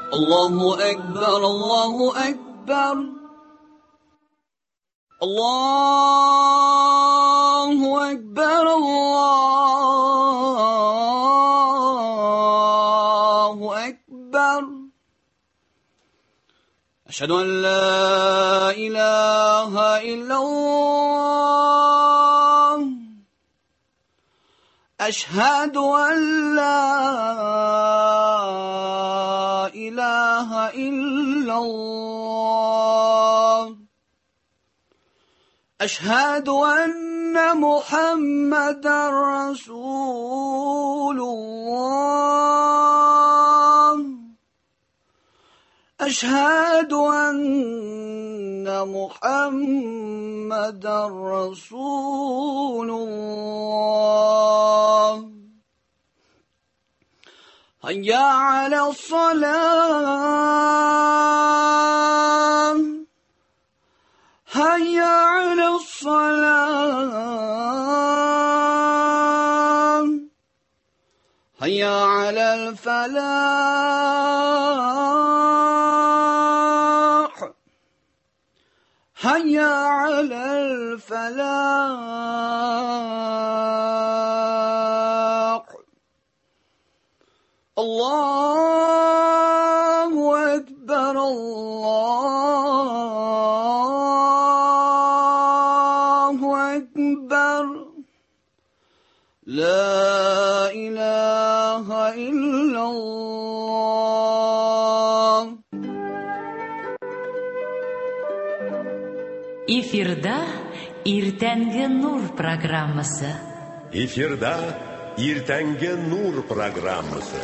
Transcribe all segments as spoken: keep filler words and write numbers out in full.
الله أكبر الله أكبر الله أكبر الله أكبر أشهد أن لا إله إلا الله أشهد أن لا إله إلا الله أشهد أن محمدا رسول الله أشهد أن محمدا رسول الله هيا على الصلاة هيا على الصلاة هيا على الفلاح هيا على الفلاح الله أكبر الله أكبر لا إله إلا الله. Эфирда Иртәнге нур программасы. Эфирда Иртәнге нур программасы.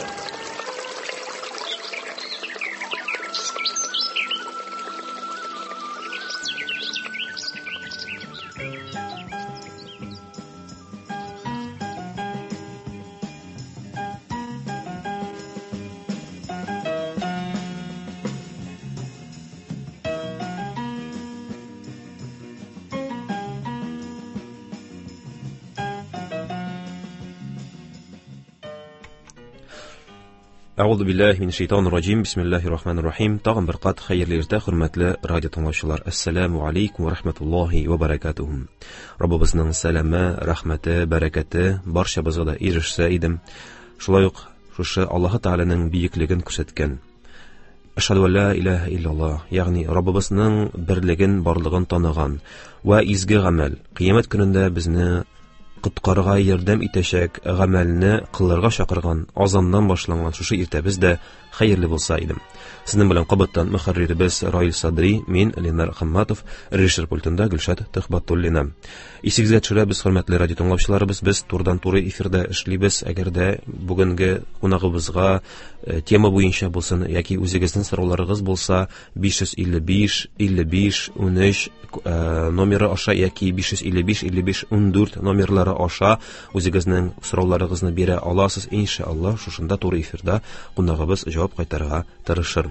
Әгъузу биллаһи минәш шайтанир раҗим. Бисмиллаһир рахманир рахим. Тагын бер кат хәерле иртә, хөрмәтле радио тыңлаучылар. Ассаламу алейкум ва рахматуллаһи ва баракатуһу. Раббыбызның сәламе, рәхмәте, бәрәкәте барчабызга да ирешсә идем. Шулай ук шушы Аллаһ Тәгаләнең бийеклеген күрсәткән. Ашһаду ла илаһа илляллаһ, ягъни Раббыбызның берлеген, барлыгын таныган ва изге гамәл кыямәт көнендә безне коткарга ярдәм итәчәк гамәлне кылырга чакырган азаннан башланган шушы иртәбез дә хәерле булса идем. Сезнең белән кабаттан мөхәррирбез Раил Садри, мин Ленар Хамматов, режиссер пультында Гөлшат Төхбәтуллина. Исегезгә төшерәбез, хөрмәтле радио тыңлаучыларыбыз, без турыдан-туры эфирдә эшлибез. Әгәр дә бүгенге кунагыбызга тема буенча булсын яки үзегезнең сорауларыгыз булса, биш йөз илле биш илле биш унөч номеры аша яки биш йөз илле биш илле биш ундүрт номерлары аша үзегезнең сорауларыгызны бирә аласыз. Иншаллах, шушында туры эфирда кунагыбыз җавап кайтарырга тырышыр.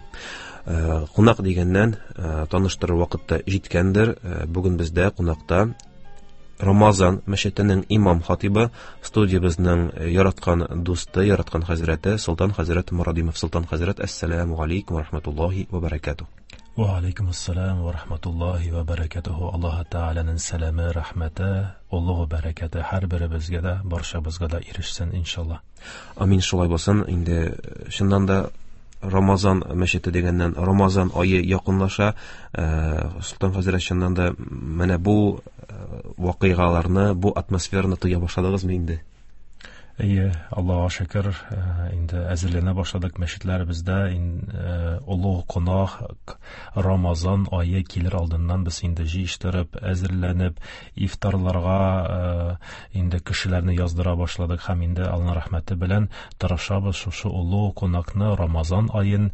Кунак дигәннән таныштырыр вакытта җиткәндер. Бүген бездә кунакта Рамазан мәчетенең имам хатибы, студиябызның яраткан дусты, яраткан хәзрәте Солтан хәзрәт Мурадимов. Солтан хәзрәт, ассаламу алейкум ва рахматуллаһи ва баракатуһ. Ва алейкум ассалам ва рахматуллаһи ва баракатуһ. Аллаһ Тәгаләнең сәламе, рәхмәте, уллыгы, бәрәкәте һәр беребезгә дә, барчабызга да ирешсен иншаллах. Амин, шулай булсын. Инде шуннан да Рамазан мәчете дигәннән Рамазан ае якынлаша. Солтан хәзрәт, шуннан да менә бу вакыйгаларны, бу атмосфераны тоя башладыгызмы инде? Әйе, Аллаһка шөкер, инде әзерләнә башладык мәчетләребездә. Улуг кунак Рамазан ае килер алдыннан без инде җыештырып, әзерләнеп, ифтарларга инде кешеләрне яздыра башладык һәм инде Аллаһның рәхмәте белән тырышабыз шушы улуг кунакны Рамазан аен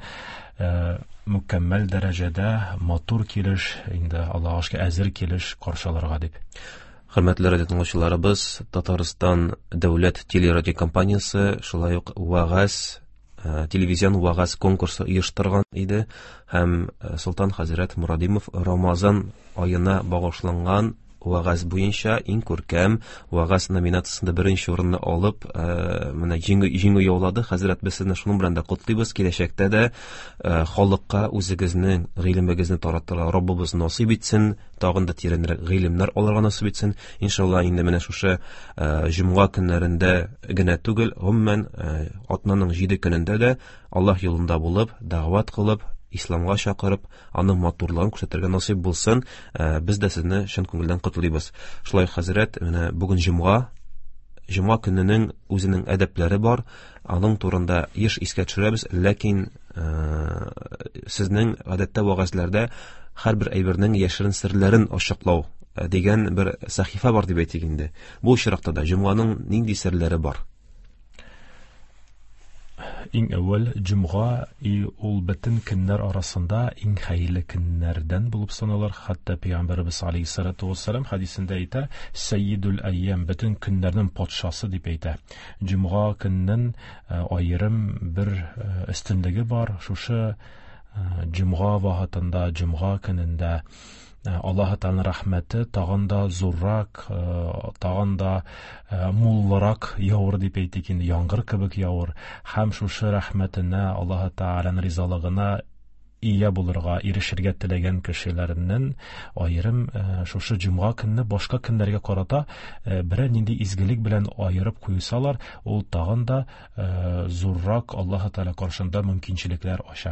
мукаммал дәрәҗәдә матур килеш, инде Аллаһка шөкер әзер килеш каршыларга дип. Хөрмәтле радио тыңлаучыларыбыз, Татарстан дәүләт телерадио компаниясе шулай ук вагаз, телевизион вагаз конкурсы оештырган иде һәм Солтан хәзрәт Мурадимов Рамазан аена багышланган вагаз буенча иң күркәм вагаз номинациясендә беренче урынны алып, менә җиңү җиңү яулады. Хәзрәт, без сезне шуның белән дә котлыйбыз. Киләчәктә дә халыкка үзегезнең гыйлемегезне таратырга Раббыбыз насыйп итсен, тагын да тирәнрәк гыйлемнәр алырга насыйп итсен. Иншалла, инде менә шушы җомга көннәрендә генә түгел, гомумән атнаның җиде көнендә дә Аллаһ юлында булып, дәгъват кылып, исламга чакырып, аның матурлыгын күрсәтергә насыйп булсын. Без дә сезне чын күңелдән котлыйбыз. Шулай, хәзрәт, менә бүген җомга, җомга көненең үзенең әдәпләре бар. Аның турында еш искә төшерәбез, ләкин сезнең гадәттә вагазларда һәрбер әйбернең яшерен серләрен ачыклау дигән бер сәхифә бар дип әйтик инде. Бу очракта да җомганың нинди серләре бар? Иң әүвәл, җомга ул бөтен көннәр арасында иң хәерле көннәрдән булып саналыр. Хәтта Пәйгамбәрбез алейһиссалату вассалам хадисендә әйтә, "Сәййидул әйям", бөтен көннәрнең патшасы дип әйтә. Җомга көннең аерым бер өстенлеге бар. Шушы җомга вакытында, җомга көнендә Аллаһ Тәгалә рәхмәте тагын да зуррак, тагын да муллырак явыр дип әйтик инде, яңгыр кебек явыр. Һәм шушы рәхмәтенә, Аллаһ Тәгаләнең ризалыгына ия булырга, ирешергә теләгән кешеләрнең аерым шушы җомга көнне башка көннәргә карата берәр нинди изгелек белән аерып куйсалар, ул тагын да зуррак Аллаһ Тәгалә каршында мөмкинчелекләр ача.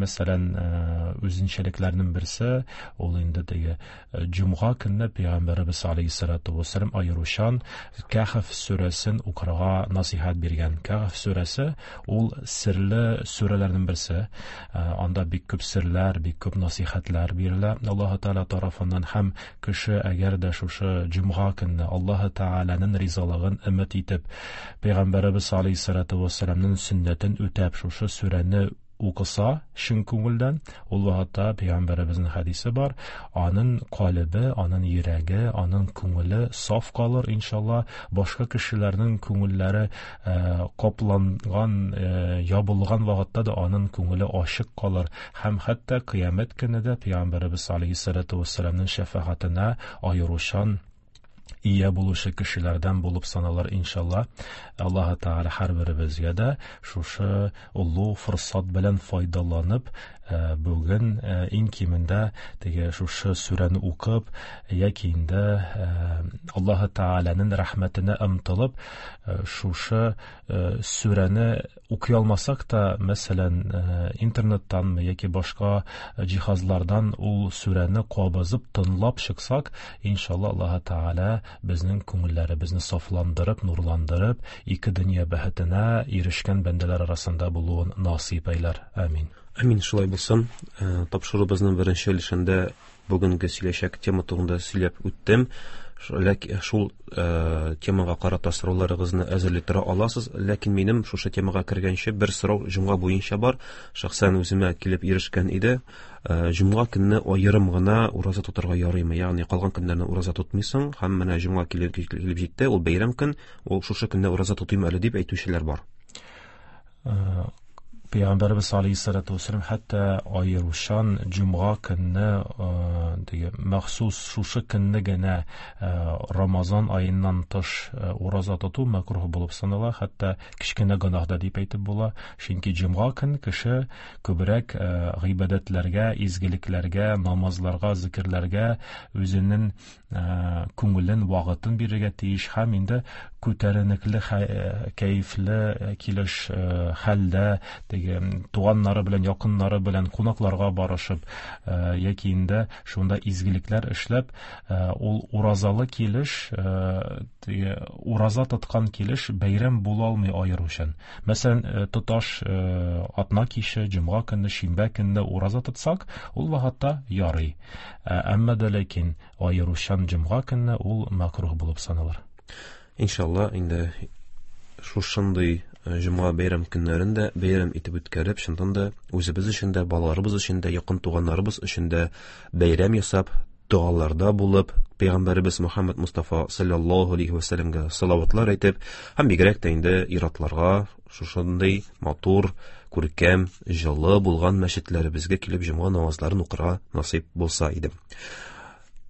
Мәсәлән, үзенчәлекләрнең берсе ул инде теге җомга көнне Пәйгамбәрбез алейһиссалату вассалам аеручан Кәһф сүрәсен укырга насихат биргән. Кәһф сүрәсе ул серле сүрәләрнең берсе. Анда бик күп серләр, бик күп насихатлар бирелә Аллаһ Тәгалә тарафыннан. Һәм кеше әгәр дә шушы җомга көнне Аллаһ Тәгаләнең ризалыгын өмет итеп, Пәйгамбәрбез алейһиссалату вассаламның сөннәтен үтәп, шушы сүрәне укыса чын күңелдән, ул вакытта Пәйгамбәребезнең хадисе бар, аның калбе, аның йөрәге, аның күңеле саф калыр иншалла. Башка кешеләрнең күңелләре капланган, ябылган вакытта да аның күңеле ачык калыр. Һәм хәтта кыямәт көнендә Пәйгамбәребез алейһиссалату вассаламның шәфаәтенә аеручан ия булушы кешеләрдән булып саналар иншалла. Аллаһ Тәгалә һәрберебезгә дә шушы уллы форсат белән файдаланып, бүген иң кимендә теге шушы сүрәне укып, яки инде Аллаһ Тәгаләнең рәхмәтенә ымтылып, шушы сүрәне укый алмасак та, мәсәлән, интернеттан яки башка җиһазлардан ул сүрәне кабызып тыңлап чыксак, иншалла Аллаһ Тәгалә безнең күңелләребезне сафландырып, нурландырып, ике дөнья бәхетенә ирешкән бәндәләр арасында булуын насыйп әйләр. Амин. Амин, шулай булсын. Тапшырубызның беренче өлешендә бүгенге сөйләшәк тема турында сөйләп үттем. Шул темага карата сорауларыгызны әзерләп тора аласыз, ләкин минем шушы темага кергәнче бер сорау җомга буенча бар. Шәхсән үземә килеп ирешкән иде. Җомга көнне аерым гына ураза тотарга ярыймы? Ягъни калган көннәрне ураза тотмыйсың, һәм менә җомга килеп килеп җитте, ул бәйрәм көн, ул шушы көнне ураза тотыйм әле дип әйтүчеләр бар. Пәйгамбәрбез алейһиссалату вассалам хәтта аеручан җомга көнне теге махсус шушы көнне генә Рамазан аеннан тыш ураза тоту макрух булып санала, хәтта кичкенә гөнаһда дип әйтеп була. Чөнки җомга көн кеше күбрәк гыйбадәтләргә, изгелекләргә, намазларга, зикрләргә үзенең күңелен, вакытын бирергә тиеш. Һәм инде күтәренекле, кәефле килеш хәлдә туганнары белән, якыннары белән кунакларга барышып, яки инде шунда изгелекләр эшләп, ул уразалы килеш, ураза тоткан килеш бәйрәм була алмый аеручан. Мәсәлән, тоташ атна киче, җомга көнне, шимбә көнне ураза тотсак, ул вакытта ярый. Әмма дә ләкин аеручан җомга көнне ул макрух булып саналыр. Иншалла, инде шушындый җомга бәйрәм көннәрендә бәйрәм итеп үткәреп, шундан да үзебез өчен дә, балаларыбыз өчен дә, якын туганнарыбыз өчен дә бәйрәм ясап, дуаларда булып, Пәйгамбәрбез Мөхәммәд Мустафа саллаллаһу алейһи ва сәлләмгә салаватлар әйтеп, һәм бигрәк тә инде иратларга шушындый матур, күркәм, җылы булган мәчетләребезгә килеп җомга намазларын укырга насыйп булса иде.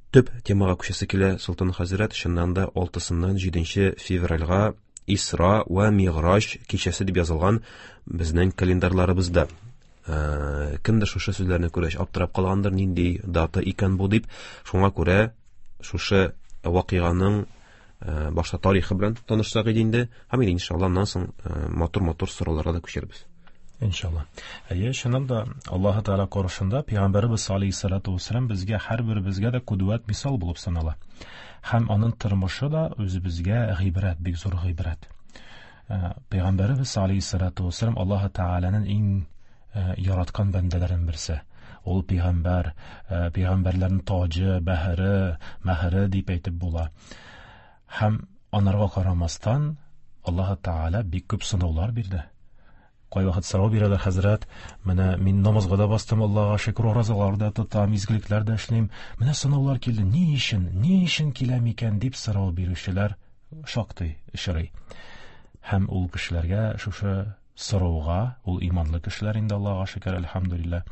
төп темага күчәсе килә Солтан хәзрәт, чыннан да алтысыннан җиденче февральгә Исра ва Миграж кичәсе дип язылган безнең календарьларыбызда. Ә, кемдер шушы сүзләрне күрәч аптырап калгандыр, нинди дата икән бу дип. Шуңа күрә шушы вакыйганың ә, башта тарихы белән танышсак иде инде. Һәм иншалла аннан соң матур-матур сорауларга да күчербез. Иншалла. Әйе, шуннан да Аллаһ Таала каршында Пәйгамбәрбез алейһиссалату вассалам безгә һәрберебезгә дә кудват мисал булып санала. Һәм аның тормышы да үзебезгә гыйбрәт, бик зур гыйбрәт. Пәйгамбәрбез алейһиссалату вассалам Аллаһ Тааланың иң яраткан бәндәләрен берсе. Ул пәйгамбәр, пәйгамбәрләрнең таҗы, бәһере, мәһере дип әйтеп була. Һәм анарга карамастан Аллаһ Таала бик күп сынаулар бирде. Кай вакыт сорау бирәләр, хәзрәт, менә мин намазга да бастым, Аллаһка шөкр, розалар да тотам, изгелекләр дә эшлим. Менә сынаулар килде, ни өчен, ни өчен килә микән дип сорау бирүчеләр шактый очрый. Һәм ул кешеләргә шушы сорауга, ул иманлы кешеләр инде, Аллаһка шөкр, әлхәмдүлилләh,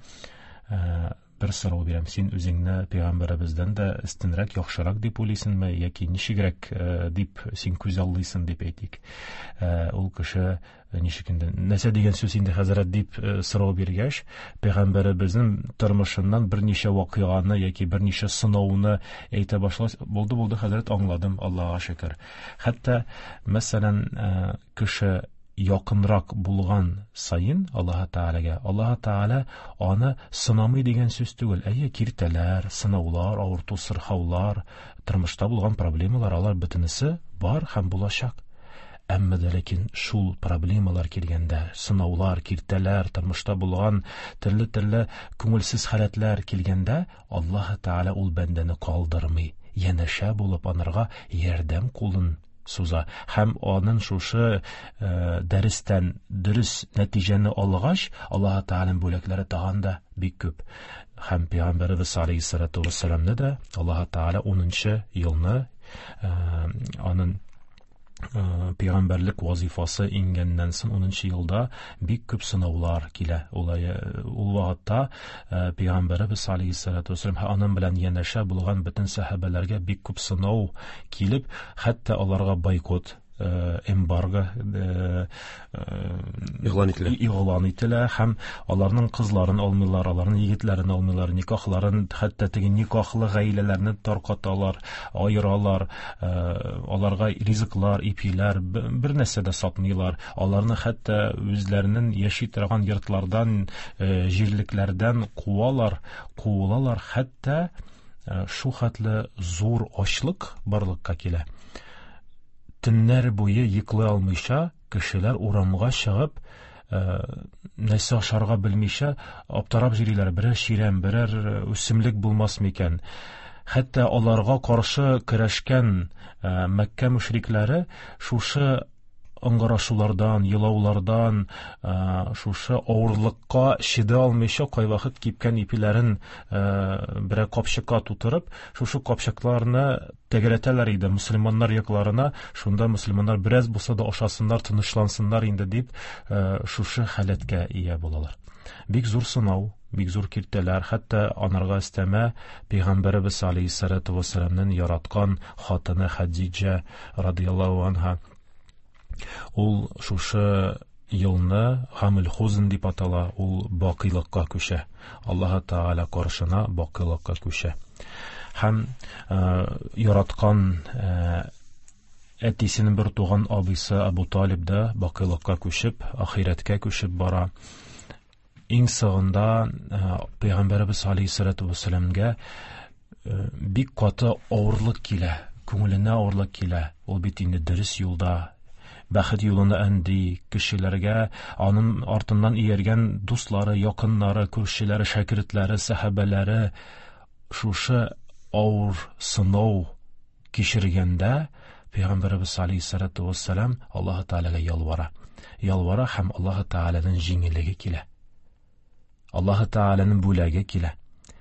бер сорау бирәм: син үзеңне пәйгамбәребездән дә өстенрәк, яхшырак дип уйлыйсыңмы, яки ничегрәк дип син күз аллыйсың дип әйтик. Ул кеше ничек инде, нәрсә дигән сүз инде, хәзрәт, дип сорау биргәч, пәйгамбәребезнең тормышыннан берничә вакыйганы яки берничә сынауны әйтә башлас, булды булды хәзрәт, аңладым, Аллаһка шөкр. Хәтта мәсәлән, кеше якынрак булган сайын Аллаһ Таалага, Аллаһ Таала аны сынамый дигән сүз түгел. Әйе, киртәләр, сынаулар, авырту, сырхаулар, тормышта булган проблемалар, алар бөтенесе бар һәм булачак. Әмма дә ләкин шул проблемалар килгәндә, сынаулар, киртәләр, тормышта булган төрле-төрле күңелсез хәләтләр килгәндә, Аллаһ Таала ул бәндәне калдырмый, янәшә булып анарга ярдәм кулын суза. Һәм аның шушы ә, дәрестән дөрес нәтиҗәне алгач, Аллаһ Тааланың бүләкләре тагын да бик күп. Һәм Пәйгамбәрбез алейһиссалату вассаламны да Аллаһ Таала унынчы елны ә, аның пәйгамбәрлек вазифасы иңгәннән соң унынчы елда бик күп сынаулар килә. Ул вакытта пәйгамбәрбез алейһиссалату вассалам аның белән янәшә булган бөтен сахабәләргә бик күп сынау килеп, хәтта аларга бойкот, эмбарго игълан ителә. Игълан ителә һәм аларның кызларын алмыйлар, аларның егетләрен алмыйлар, никахларын, хәтта теге никахлы гаиләләрне таркаталар, аералар, аларга ризыклар, ипиләр, бер нәрсә дә сатмыйлар. Аларны хәтта үзләренең яши торган йортлардан, җирлекләрдән куалар, куылалар, хәтта шу хәтле зур ачлык барлыкка килә. Төннәр буе йоклый алмыйча, кешеләр урамга чыгып, нәрсә ашарга белмичә, аптырап йөриләр, берәр чирәм, берәр үсемлек булмас микән. Хәтта аларга каршы көрәшкән Мәккә мөшрикләре шушы ыңгырашулардан, елаулардан, шушы авырлыкка чыда алмыйча, кайвакыт кипкән ипиләрен берәр капчыкка тутырып, шушы капчыкларны тәгәрәтәләр иде мөселманнар якларына. Шунда мөселманнар бераз булса да ашасыннар, тынычлансыннар инде дип, шушы халәткә ия булалар. Бик зур сынау, бик зур киртәләр, хәтта анарга өстәмә Пәйгамбәрбез алейһиссалату вассаламның яраткан хатыны Хадиҗа радиллаһу анха, ул шушы елны Хамил Хузн дип атала, ул бакыйлыкка күчә. Аллаһ Таала каршына бакыйлыкка күчә. Һәм яраткан әтисенең бер туган абыйсы Абу Талиб да бакыйлыкка күчеп, ахирәткә күчеп бара. Иң сагында Пәйгамбәрбез алейһиссалату вассаламга бик каты авырлык килә, күңеленә авырлык килә. Ул бит инде дөрес юлда, бәхет юлына әнди, кешеләргә аның артыннан ияргән дуслары, якыннары, күршеләре, шәкертләре, сахабәләре шушы авыр сынау кичергәндә, Пәйгамбәрбез алейһиссалату вассалам Аллаһ Таалага ялвара. Ялвара һәм Аллаһ Тааланың җиңеллеге килә. Аллаһ Тааланың бүләге килә.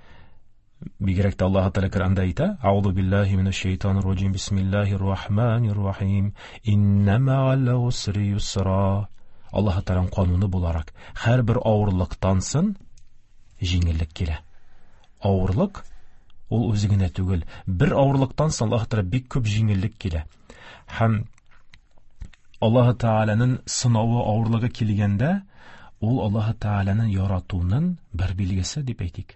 Бигрәк тә Аллаһ Таала Коръәндә әйтә: "Аузу биллаһи минаш шәйтанир раҗим. Бисмиллаһир рахманир рахим. Инна ма'ал усри юсра." Аллаһ Тааланың кануны буларак, һәрбер авырлыктан соң җиңеллек килә. Авырлык ул үзе генә түгел. Бер авырлыктан соң Аллаһ Тәгалә бик күп җиңеллек килә. Һәм Аллаһ Тәгаләнең сынавы авырлыгы килгәндә, ул Аллаһ Тәгаләнең яратуының бер билгесе дип әйтик.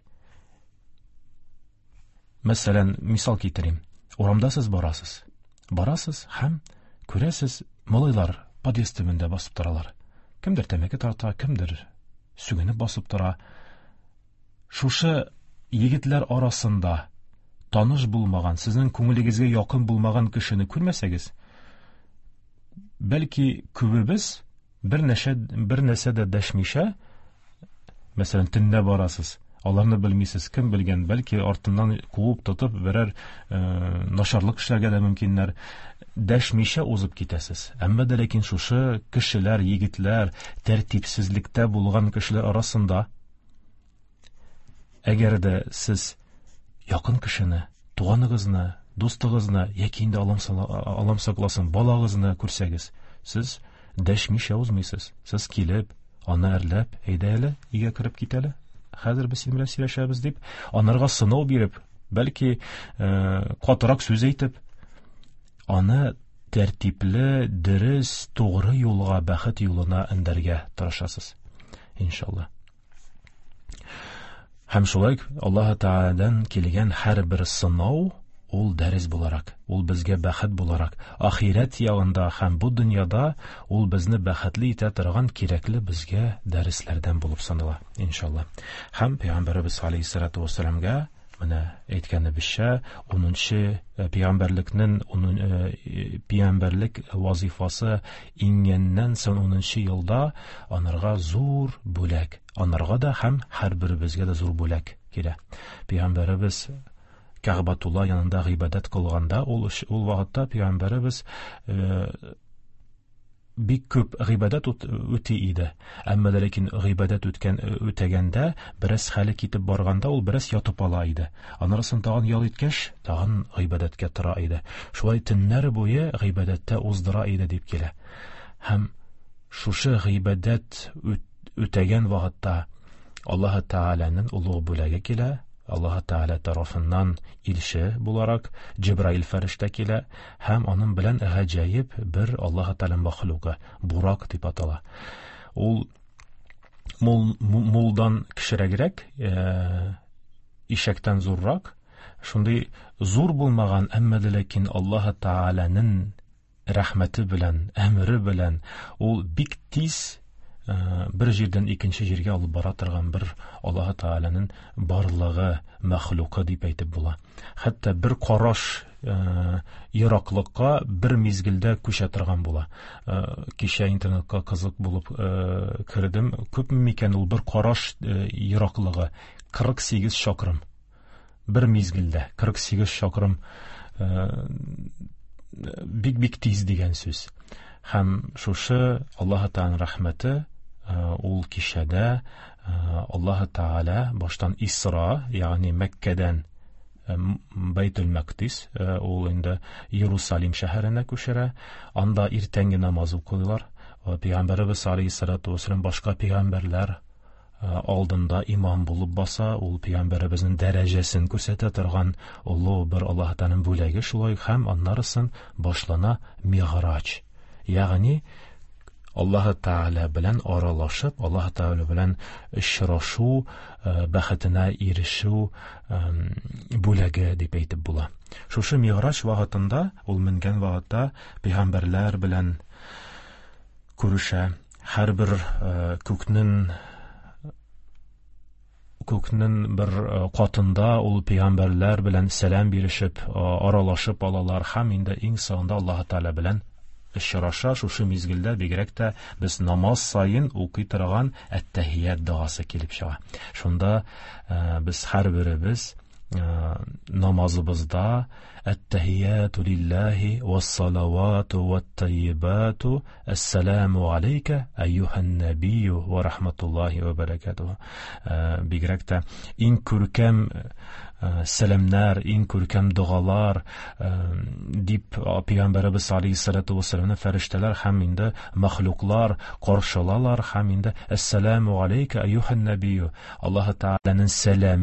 Мәсәлән, мисал китерим. Урамда сез барасыз. Барасыз һәм күрәсез, малайлар подъезд төбендә басып торалар. Кемдер тәмәке тарта, кемдер сүгенеп басып тора. Шушы егетләр арасында таныш булмаган, сезнең күңелегезгә якын булмаган кешене күрмәсәгез, бәлки күбебез бер нәрсә бер нәрсә дә дәшмичә, мәсәлән, төнлә барасыз, аларны белмисез, кем белгән, бәлки артыннан куып тотып берәр э, начарлык эшләргә дә мөмкиннәр, дәшмичә узып китәсез. Әмма дә ләкин шушы кешеләр, егетләр, тәртипсезлектә булган кешеләр арасында, әгәр дә сез якын кешене, туганыгызны, дустыгызны, яки инде аламсакласын балагызны күрсәгез, сез дәшмичә узмыйсыз. Сез килеп, аны әрләп, әйдә әле, өйгә кереп кит әле, хәзер без синең белән сөйләшәбез дип, анарга сынау биреп, бәлки э, катырак сүз әйтеп, аны тәртипле, дөрес, тугры юлга, бәхет юлына эндәргә тырышасыз. Иншалла. Һәм шулай Аллаһ Тәгаләдән килгән һәрбер сынау ул дәрес буларак, ул безгә бәхет буларак, ахирәт ягында һәм бу дөньяда ул безне бәхетле итә торган кирәкле безгә дәресләрдән булып санала. Иншалла. Һәм Пәйгамбәрбез алейһиссалату вассаламга менә әйткәнебезчә, унынчы пәйгамбәрлекнең пәйгамбәрлек вазифасы иңгәннән соң унынчы елда анарга зур бүләк, анарга да һәм һәрберебезгә дә зур бүләк кирә. Пәйгамбәрбез Кәгъбәтулла янында гыйбадәт кылганда, ул ул вакытта пәйгамбәрбез э, бик күп гыйбадәт үти иде. Әмма дә ләкин гыйбадәт үткән үтәгәндә, бераз хәле китеп барганда, ул бераз ятып ала иде. Анрасын тагын ял иткәч, тагын гыйбадәткә тора иде. Шулай төннәр буе гыйбадәттә уздыра иде дип килә. Һәм шушы гыйбадәт үтәгән вакытта Аллаһ Тәгаләнең улуг бүләге килә. Аллаһ Тәгалә тарафыннан илче буларак Җибраил фәрештә килә һәм аның белән гаҗәеп бер Аллаһ Тәгалә мәхлугы, бурак дип атала. Ул мул, мулдан кечерәгрәк, э, ишәктән зуррак, шундый зур булмаган, әмма дә ләкин Аллаһ Тәгаләнең рәхмәте белән, әмере белән ул бик тиз бер җирдән икенче җиргә алып бара торган бер Аллаһ Тәгаләнең барлыгы, мәхлукы дип әйтеп була. Хәтта бер караш э, ераклыкка бер мизгелдә күчә торган була. Э, кичә интернетка кызык булып э, кердем. Күпме микән ул бер караш э, ераклыгы кырык сигез чакрым. Бер мизгелдә кырык сигез чакрым, э, бик-бик тиз дигән сүз. Һәм шушы Аллаһ Тәгаләнең рәхмәте ул кичәдә Аллаһ Тәгалә баштан Исра, ягъни Мәккәдән Бәйтул Мәкдис, ул инде Иерусалим шәһәренә күчерә. Анда иртәнге намаз укыйлар. Пәйгамбәрбез алейһиссалату вассалам башка пәйгамбәрләр алдында имам булып баса, ул пәйгамбәребезнең дәрәҗәсен күрсәтә торган улы бер Аллаһ Тәгаләнең бүләге. Шулай һәм аннарысын башлана Миғраҗ. Ягъни Аллаһ Тәгалә белән аралашып, Аллаһ Тәгалә белән очрашу, бәхетенә ирешү бүләге дип әйтеп була. Шушы Миғраҗ вакытында, ул менгән вакытта пәйгамбәрләр белән күрешә. Һәрбер күкнең күкнең бер катында ул пәйгамбәрләр белән сәлам бирешеп, аралашып алалар һәм инде иң соңында Аллаһ Тәгалә белән очраша. Шушы мизгелдә бигрәк тә без намаз сайын укый торган әт-тәхият дуасы килеп чыга. Шунда ә, без һәрберебез намазыбызда әт-тәхияту лиллаһи вас-салавату ват-таййибату ассаламу алейка әйюхан набию ва рахматуллаһи ва баракатуһу. Бигрәк тә иң күркәм сәламнар, иң күркәм дугалар дип Пәйгамбәрбез алейһиссалату вассаламны фәрештәләр һәм инде мәхлуклар каршылалар һәм инде ассаламу алейка әйюхан набию, Аллаһ Тәгаләнең сәламе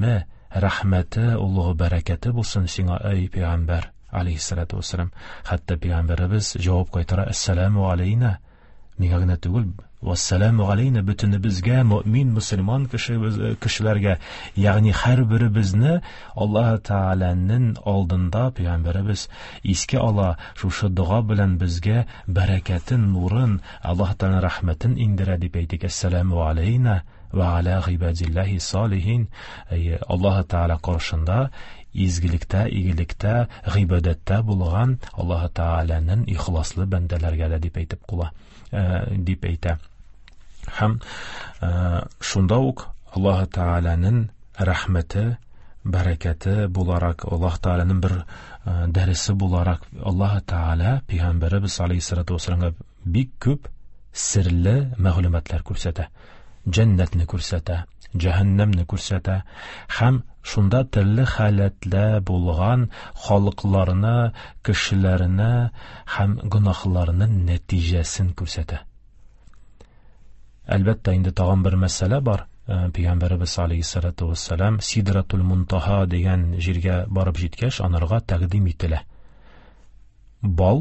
рәхмәте, улы бәрәкәте булсын сиңа, эй пәйгамбәр алейһиссалату вассалам. Хәтта пәйгамбәребез җавап кайтара: "Ассаламу алейна", миңа гына түгел, "Вассаламу алейна", бөтенебезгә, мөэмин, мөселман кешеләргә, ягъни һәрберебезне Аллаһ Тәгаләнең алдында пәйгамбәребез искә ала, шушы дуга белән безгә бәрәкәтен, нурын, Аллаһ Тәгаләнең рәхмәтен индерә дип әйтик. "Ассаламу алейна ва аля гыйбадиллахи салихин", Аллаһ Тәгалә каршында изгелектә, игелектә, гыйбадәттә булган Аллаһ Тәгаләнең ихласлы бәндәләргә дә дип әйтеп кула, дип әйтә. Һәм шунда ук Аллаһ Тәгаләнең рәхмәте, бәрәкәте буларак, Аллаһ Тәгаләнең бер дәресе буларак, Аллаһ Тәгалә пәйгамбәребез алейһиссалату вассаламга бик күп серле мәгълүматлар күрсәтә. Җәннәтне күрсәтә, җәһәннәмне күрсәтә, һәм шунда төрле халәтлә булган халыкларны, кешеләрне һәм гөнаһларының нәтиҗәсен күрсәтә. Әлбәттә, инде тагын бер мәсьәлә бар. Пәйгамбәребез алейһиссалату вассалам Сидратул Мунтаха дигән җиргә барып җиткәч, анарга тәкъдим ителә бал,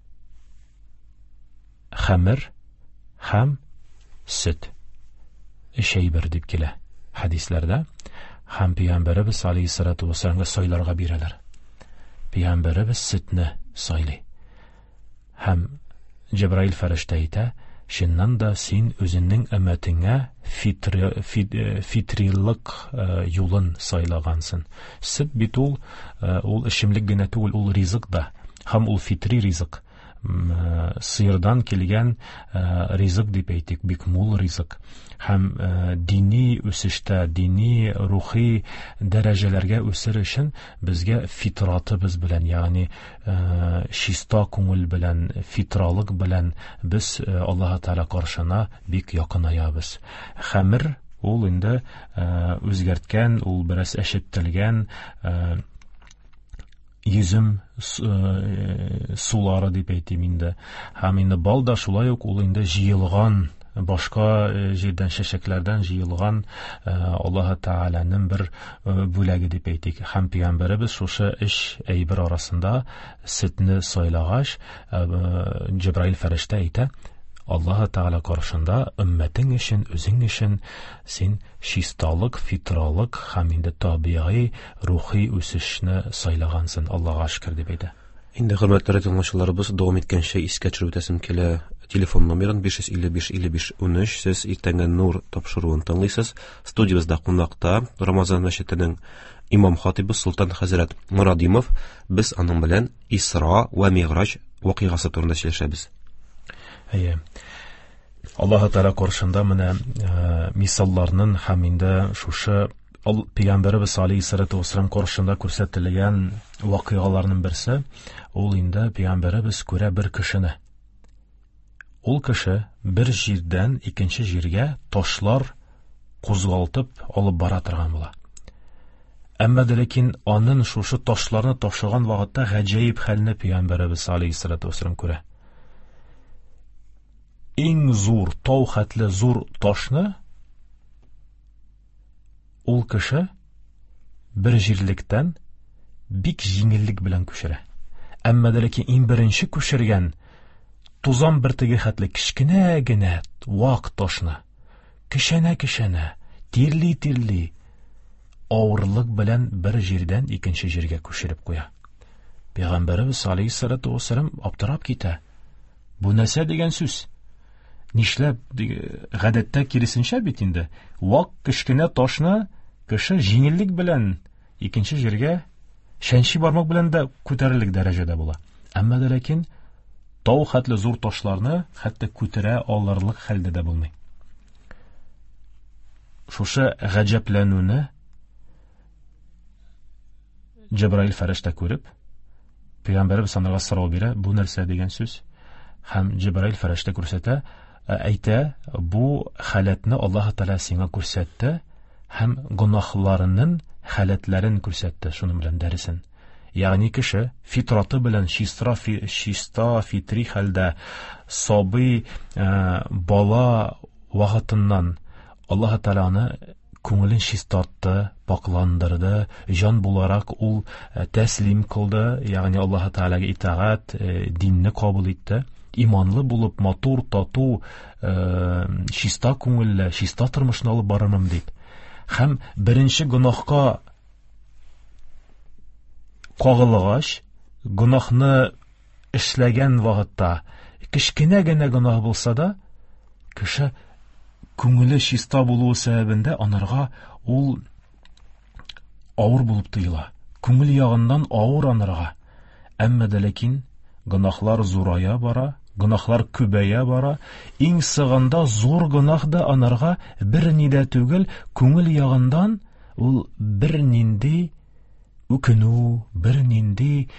хәмер һәм сөт. Шәйбер дип килә хәдисләрдә. Һәм пәйгамбәребез алейһиссалату вассаламга сайларга бирәләр. Пәйгамбәребез сөтне сайлый. Һәм Җибраил фәрештә әйтә: "Шуннан да син үзеңнең өммәтеңә фитри, фит, фитрилык юлын сайлагансың." Сөт бит ул, ул эчемлек генә түгел, ул ризык да. Һәм ул фитри ризык. Сыердан килгән ризык дип әйтик, бик мул ризык. Һәм дини үсештә, дини, рухи дәрәҗәләргә үсер өчен безгә фитратыбыз белән, ягъни чиста күңел белән, фитралык белән без Аллаһ Тәгалә каршына бик якынаябыз. Хәмер ул инде үзгәрткән, ул бераз әшеттелгән йөзем сулары дип әйтим инде. Һәм инде бал да шулай ук, ул инде җыелган, башка җирдән, чәчәкләрдән җыелган Аллаһ Тәгаләнең бер бүләге дип әйтик. Һәм пәйгамбәребез шушы эш әйбер арасында сөтне сайлагач, Җибраил фәрештә әйтә: "Аллаһ Тәгалә каршында өммәтең өчен, үзең өчен син чисталык, фитралык һәм инде табигый, рухи үсешне сайлагансың. Аллаһка шөкер" дип әйтә. Инде хөрмәтле тыңлаучыларыбыз, дәвам иткәнчә искә төшереп үтәсем килә. Телефон номерын биш йөз илле биш илле биш унөч, сез иртәнге нур тапшыруын тыңлыйсыз. Студиябызда кунакта Рамазан мәчетенең имам хатибы Султан хәзрәт Мурадимов. Без аның белән Исра ва Миграҗ вакыйгасы турында сөйләшәбез. Әйе. Аллаһ Тәгалә каршында менә мисалларның һәм инде шушы Пәйгамбәребез алейһиссалату вассалам каршында күрсәтелгән вакыйгаларның берсе, ул инде Пәйгамбәребез күрә бер кешене. Ул кеше бер җирдән икенче җиргә ташлар кузгалтып алып бара торган була. Әмма дә ләкин аның шушы ташларны ташыган вакытта гаҗәеп хәлне Пәйгамбәребез алейһиссалату вассалам күрә. Иң зур, тау хәтле зур ташны ул кеше бер җирлектән бик җиңеллек белән күчерә. Әмма дә ләкин иң беренче күчергән тузан бертеге хәтле кечкенә генә вак ташны кешәнә-кешәнә, тирли-тирли авырлык белән бер җирдән икенче җиргә күчереп куя. Пәйгамбәребез алейһиссалату вассалам аптырап китә. Бу нәрсә дигән сүз? Нишләп, гадәттә киресенчә бит инде. Вак кечкенә ташны кеше җиңеллек белән икенче җиргә шәнчи бармак белән дә күтәрерлек дәрәҗәдә була. Әмма дә ләкин тау хәтле зур ташларны хәтта күтәрә алырлык хәлдә дә булмый. Шушы гаҗәпләнүне Җибраил фәрештә күреп, Пәйгамбәребез анага сорау бирә: "Бу нәрсә дигән сүз?" Һәм Җибраил фәрештә күрсәтә, әйтә: "Бу халәтне Аллаһ Тәгалә сиңа күрсәтте һәм гөнаһларының халәтләрен күрсәтте, шуның белән дәресен." Ягъни кеше фитраты белән чиста, чиста фитри хәлдә сабый бала вакытыннан Аллаһ Тәгаләне күңелен чистартты, пакландырды, җан буларак ул тәслим кылды, ягъни Аллаһ Тәгаләгә итаат, динне кабул итте. Иманлы булып, матур, тату, чиста күңелле, чиста тормышны алып барырмын дип. Һәм беренче гөнаһка кагылгач, гөнаһны эшләгән вакытта, кичкенә генә гөнаһ булса да, кеше күңеле чиста булуы сәбәбендә анарга ул авыр булып тоела. Күңел ягыннан авыр анарга. Әмма дә ләкин гөнаһлар зурая бара, гөнаһлар күбәя бара. Иң сыгында зур гөнаһ да анарга бер ни дә түгел, күңел ягындан ул бер нинди үкенү, бер нинди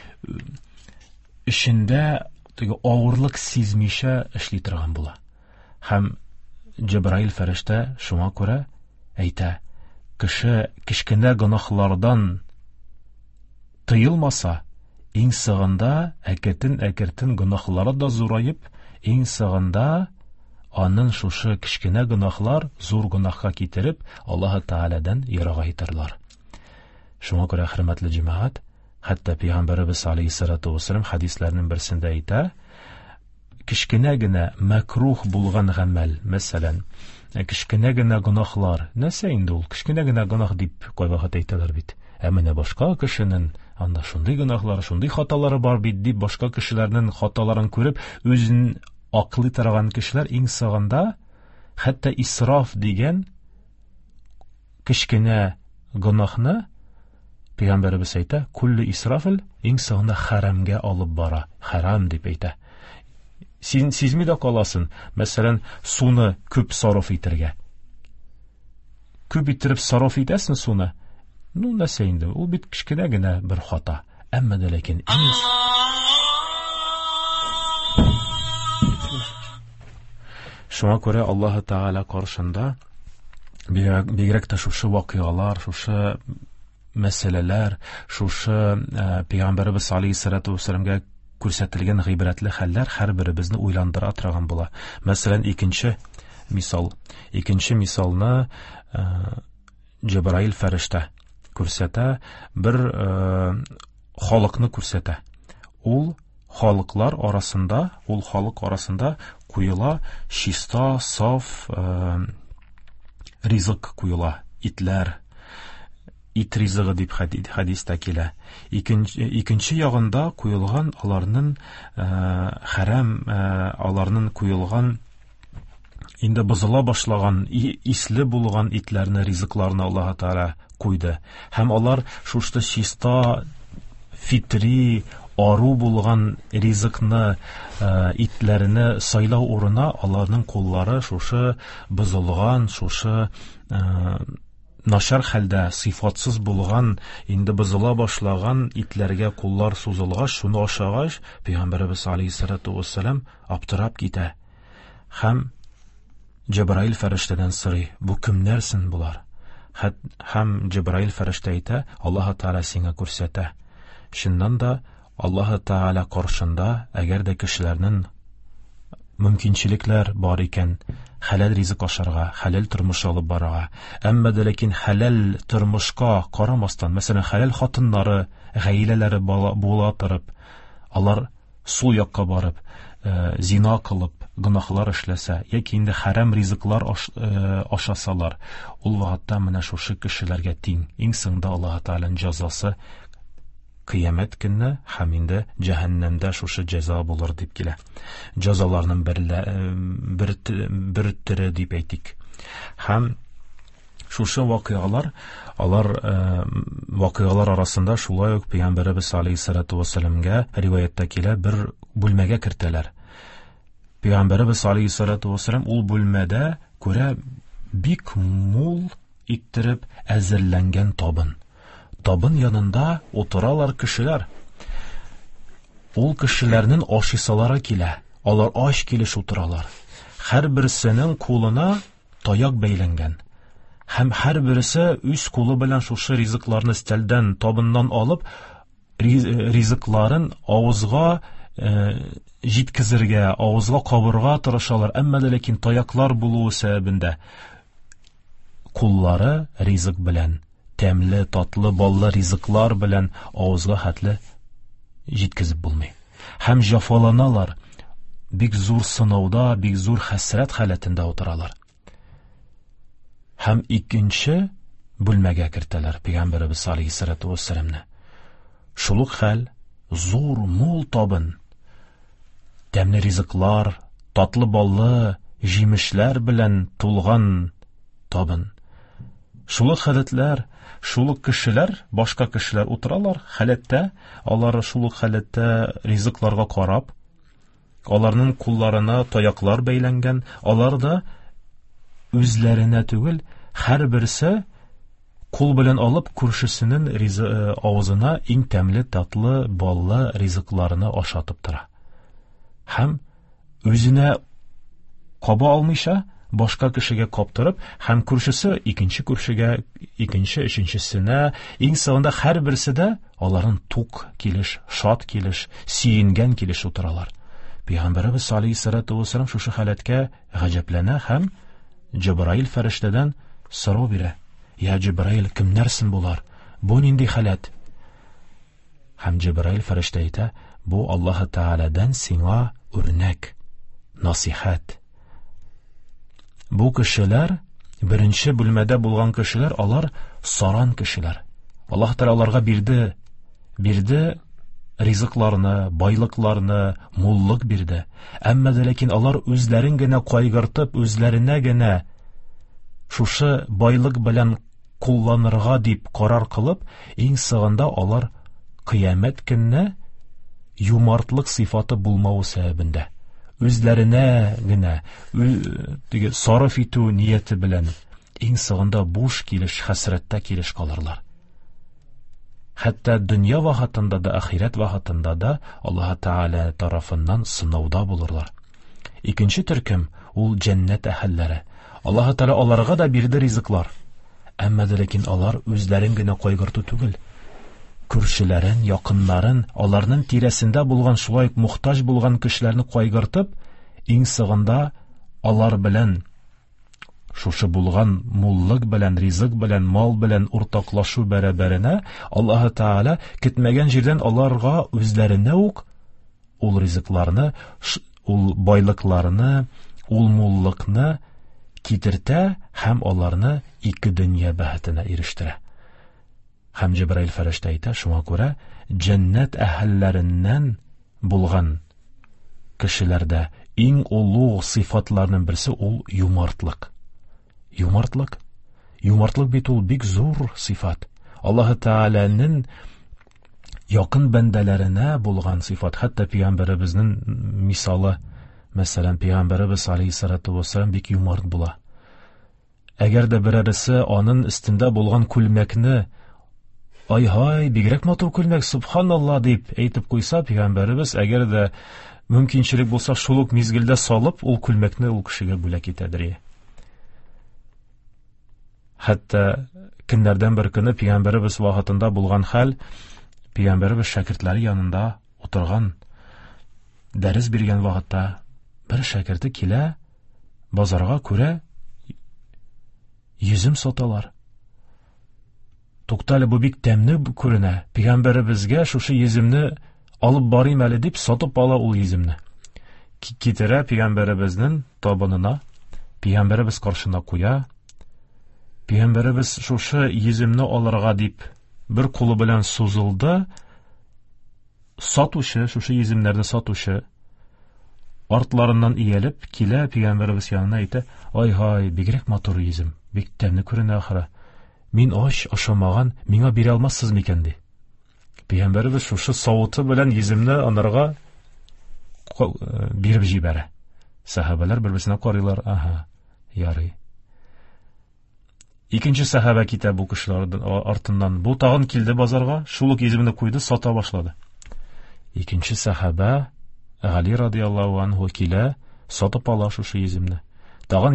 эшендә теге авырлык сизмичә эшли торган була. Һәм Җибраил фәрештә шуңа күрә әйтә, кеше кичкенә гөнаһлардан тыелмаса, иң сыгында әкертен-әкертен гөнаһлары да зурайып, иң сыгында аның шушы кичкенә гөнаһлар зур гөнаһка китереп, Аллаһ Тәгаләдән ярага итәрләр. Шуңа күрә хөрмәтле җәмәгать, хәтта Пәйгамбәрбез алейһиссалату вассалам хадисләрнең берсендә әйтә, кичкенә генә мәкрух булган гамәл, мәсәлән, кичкенә генә гөнаһлар, нәрсә инде ул, кичкенә генә гөнаһ дип кайвакыт әйтәләр бит. Ә менә башка кешенең анда шундый гөнаһлары, шундый хаталары бар бит дип, башка кешеләрнең хаталарын күреп, үзен аклый торган кешеләр иң сагында хәтта исраф дигән кичкенә гөнаһны Пәйгамбәрбез әйтә, куллы исрафл иң сагында харамга алып бара, харам дип әйтә. Син сизми дә каласың, мәсәлән, суны күп сарыф итәргә. Күп иттереп сарыф итәсең суны. Ну, нәрсә инде, ул бит кичкенә генә бер хата. Әмма дә ләкин шуңа күрә Аллаһ Тәгалә каршында бигрәк тә шушы вакыйгалар, шушы мәсьәләләр, шушы Пәйгамбәрбез алейһиссалату вассаламга күрсәтелгән гыйбрәтле хәлләр һәрберебезне уйландыра торган була. Мәсәлән, икенче мисал. Икенче мисалны Җибраил фәрештә күрсәтә, бер халыкны күрсәтә. Ул халыклар арасында, ул халык арасында куела чиста, саф ризык куела, итләр. Ит ризыгы дип хадистә килә. Икенче, икенче ягында куелган аларның хәрам, аларның куелган инде бозыла башлаган, исле булган итләрне, ризыкларны Аллаһ Тәгалә куйды. Һәм алар шушты чиста, фитри, ару булган ризыкны, итләрне сайлау урына аларның куллары шушы бозылган, шушы начар хәлдә, сыйфатсыз булган, инде бозыла башлаган итләргә куллар сузылгач, шуны ашагач, Пәйгамбәрбез алейһиссалату вассалам аптырап китә. Һәм Җибраил фәрештәдән сорый, бу кемнәрсен булар? Һәм Җибраил фәрештә әйтә, Аллаһ Тәгалә сиңа күрсәтә. Шуннан да Аллаһ Тәгалә каршында, әгәр дә кешеләрнең мөмкинчелекләр бар икән, хәләл ризык ашарга, хәләл тормыш алып барырга, әмма дә ләкин хәләл тормышка карамастан, мәсәлән, хәләл хатыннары, гаиләләре була торып, алар сул якка барып, зина кылып, гөнаһлар эшләсә, яки инде хәрам ризыклар ашасалар, ул вакытта менә шушы кешеләргә тиң, иң соңда Аллаһ Тәгаләнең җәзасы кыямәт көнне һәм инде җәһәннәмдә шушы җәза булыр дип килә. Җәзаларның бер бер төре дип әйтик. Һәм шушы вакыйгалар, алар вакыйгалар арасында шулай ук Пәйгамбәрбез алейһиссалату вассаламга риваятта килә, бер бүлмәгә кертәләр. Пәйгамбәрбез алейһиссалату вассалам ул бүлмәдә күрә бик мул иттереп әзерләнгән табын. Табын янында утыралар кешеләр. Ул кешеләрнең ашыйсалары килә. Алар ач килеш утыралар. Һәрберсенең кулына таяк бәйләнгән. Һәм һәрберсе үз кулы белән шушы ризыкларны стәлдән, табыннан алып, ризыкларын авызга җиткезергә, авызга кабырга тырышалар. Әмма дә ләкин таяклар булуы сәбәбендә куллары ризык белән, тәмле, татлы, баллы ризыклар белән авызга хәтле җиткезеп булмый. Һәм җафаланалар, бик зур сынауда, бик зур хәсрәт халәтендә утыралар. Һәм икенче бүлмәгә кертәләр Пәйгамбәрбез алейһиссалату вассаламны. Шул ук хәл, зур, мул табын, тәмле ризыклар, татлы баллы җимешләр белән тулган табын. Шул ук хәләтләр, шул ук кешеләр, башка кешеләр утыралар хәләттә, алар шул ук хәләттә ризыкларга карап, аларның кулларына таяклар бәйләнгән, алар да үзләренә түгел, һәрберсе кул белән алып күршесенең авызына иң тәмле, татлы, баллы ризыкларны ашатып тора. Һәм үзенә каба алмыйча, башка кешегә каптырып, һәм күршесе икенче күршегә, икенче өченчесенә, иң соңында һәрберсе дә аларның тук килеш, шат килеш, сөенгән килеш утыралар. Пәйгамбәрбез алейһиссалату вассалам шушы хәләткә гаҗәпләнә һәм Җибраил фәрештәдән сорау бирә. Я Җибраил, кемнәрсен булар? Бу нинди хәләт? Һәм Җибраил фәрештә әйтә, бу Аллаһ Тәгаләдән сиңа үрнәк, насихәт. Бу кешеләр, беренче бүлмәдә булган кешеләр, алар саран кешеләр. Аллаһ Тәгалә аларга бирде, бирде ризыкларны, байлыкларны, муллык бирде. Әмма дә ләкин алар үзләрен генә кайгыртып, үзләренә генә шушы байлык белән кулланырга дип карар кылып, иң соңында алар кыямәт көнне юмартлык сыйфаты булмау сәбәбендә үзләренә генә теге сарыф итү нияте белән иң соңында буш килеш, хәсрәттә килеш калырлар. Хәтта дөнья вакытында да, ахират вакытында да Аллаһ Тәгалә тарафыннан сынауда булырлар. Икенче төркем ул җәннәт әһелләре. Аллаһ Тәгалә аларга да бирде ризыклар. Әмма дә ләкин алар үзләрен генә кайгырту түгел, күршеләрен, якыннарын, аларның тирәсендә булган шулай мохтаҗ булган кешеләрне кайгыртып, иң соңында алар белән шушы булган муллык белән, ризык белән, мал белән уртаклашу бәрабәренә Аллаһ Тәгалә көтмәгән җирдән аларга үзләренә үк ул ризыкларны, ул байлыкларны, ул муллыкны китертә һәм аларны ике дөнья бәхетенә ирештерә. Һәм Җибраил фәрештә әйтә, шуңа күрә җәннәт әһелләреннән булган кешеләрдә иң улуг сыйфатларның берсе ул юмартлык. Юмартлык, юмартлык бит ул бик зур сыйфат. Аллаһ Тәгаләнең якын бәндәләренә булган сыйфат. Хәтта Пәйгамбәребезнең мисалы, мәсәлән, Пәйгамбәребез алейһиссалату вассалам бик юмарт була. Әгәр дә берәрсе аның өстендә булган күлмәкне ай-һай, бигрәк матур күлмәк, субханалла дип әйтеп куйса, Пәйгамбәребез, әгәр дә мөмкинчелек булса, шул ук мизгелдә салып, ул күлмәкне ул кешегә бүләк итәдер. Хәтта көннәрдән бер көне Пәйгамбәребез вакытында булган хәл, Пәйгамбәребез шәкертләре янында утырган, дәрес биргән вакытта бер шәкерте килә, базарга күрә йөзем саталар. Туктале, бу бик тәмле күренә. Пәйгамбәребезгә шушы йөземне алып барыйм әле дип сатып ала ул йөземне. Китерә Пәйгамбәребезнең табынына, Пәйгамбәребез каршына куя. Пәйгамбәребез шушы йөземне алырга дип бер кулы белән сузылды. Сатучы, шушы йөземнәрне сатучы артларыннан иялеп килә Пәйгамбәребез янына, әйтә: "Ай-һай, бигрәк матур йөзем, бик тәмле күренә ахыры. Мин ач, ашамаган, миңа бирә алмассыз микән?" ди. Пәйгамбәребез шушы савыты белән йөземне анарга биреп җибәрә. Сахабалар бер-берсенә карыйлар, аха, ярый. Икенче сахаба китә бу кешеләрдән артыннан. Бу тагын килде базарга, шул ук йөземне куйды, сата башлады. Икенче сахаба Али радиаллаху анху килә, сатып ала шушы йөземне. Тагын